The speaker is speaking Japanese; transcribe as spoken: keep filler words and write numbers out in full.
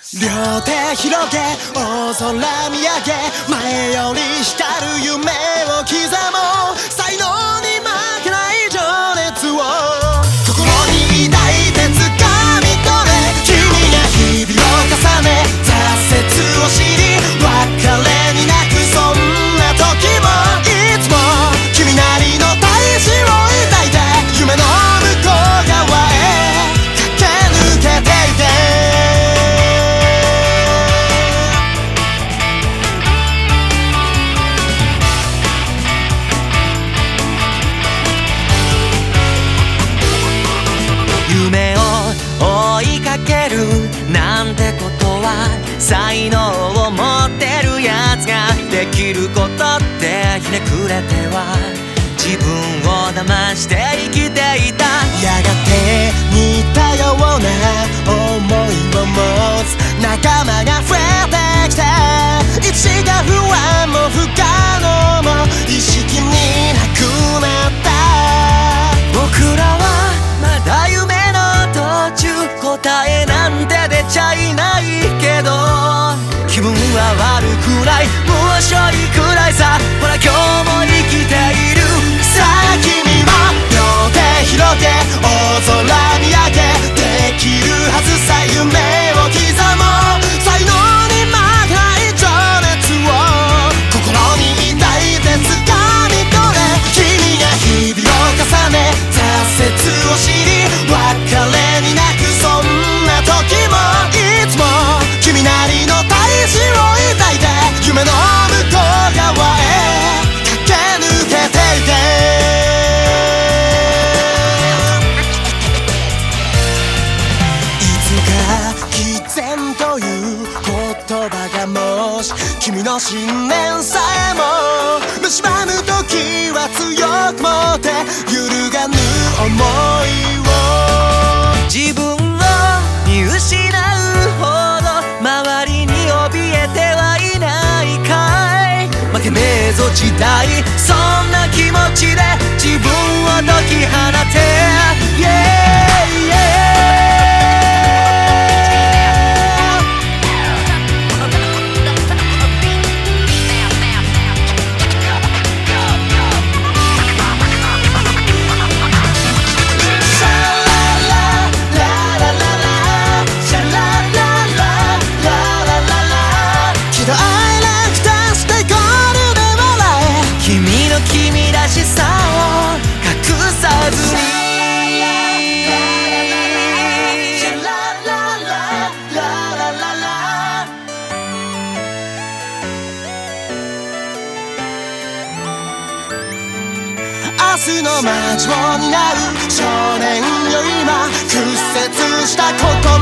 両手広げ大空見上げ前より光る夢を刻もう才能に負けない情熱を心に抱いて掴み取れ君が日々を重ね挫折を知り別れに泣くそんな時もいつも君なりの大志を抱いて夢の向こう側へ駆け抜けていて夢を追いかけるなんてことは才能を持ってるやつができることってひねくれては自分を騙して生きていたやがて似たような思いを持つ仲間が増えてきていつしか不安も不可能も意識になくなった僕らはまだ夢答えなんて出ちゃいないけど気分は悪くない面白いくらいさほら今日も生きているさあ君も両手広げ大空見上げできるはずさ夢を刻もう才能に負けない情熱を心に抱いて掴み取れ君が日々を重ね挫折を知り別れに泣くそんな時もいつも君なりの大志を抱いて夢の向こう側へ駆け抜けていていつか毅然という言葉がもし君の信念さえも蝕む時は強く持って揺るがぬ想いを自分を見失うほど周りに怯えてはいないかい負けねえぞ時代そんな気持ちで自分を解き放て、yeah, yeah君らしさを隠さずに明日の街を担う少年よ今屈折した心